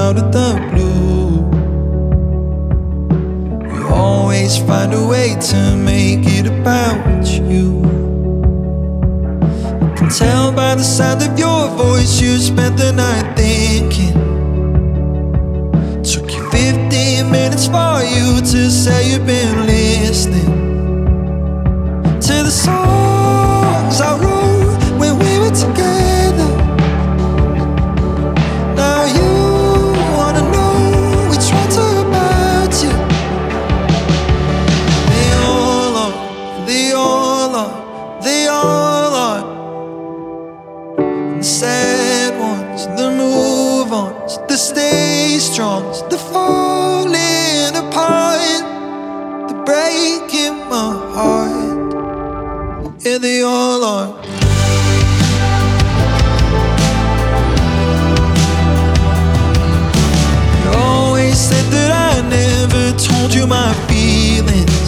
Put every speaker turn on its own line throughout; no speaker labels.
out of the blue. You always find a way to make it about you. I can tell by the sound of your voice you spent the night thinking. Took you 15 minutes for you to say you've been listening to the songs I wrote when we were together. Now you wanna know which ones are about you. They all are, they all are, they all are. The sad ones, the move-ons, the stay-strongs, the falling apart, the breaking my heart. Yeah, they all are. You always said that I never told you my feelings,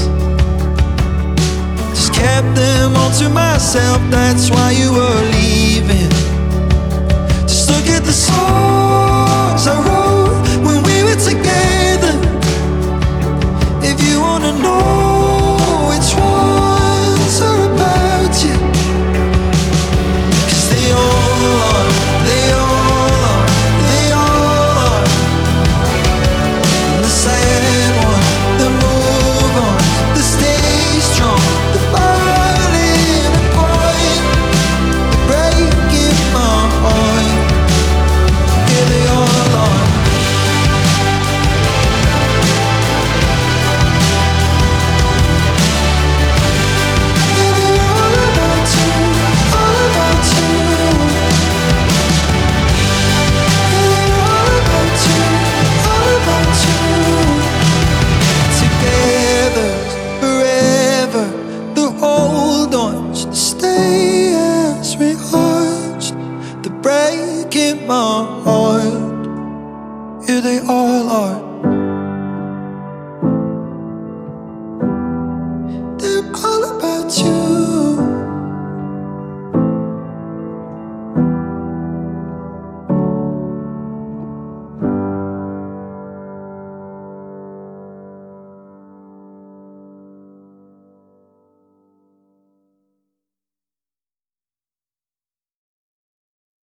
just kept them all to myself. That's why you were leaving. Just look at the songs I wrote when we were together. If you wanna know which ones are about you, 'cause they all are, they all are, they all are. The sad one, the move on, the stay strong, the falling apart, the breaking my heart. Yeah, they all are. Yeah, they're all about you, all about you. Yeah, they're all about you, all about you. Together, forever, the hold ons, the stay as we arched, the breaking my heart. Yeah, they all are.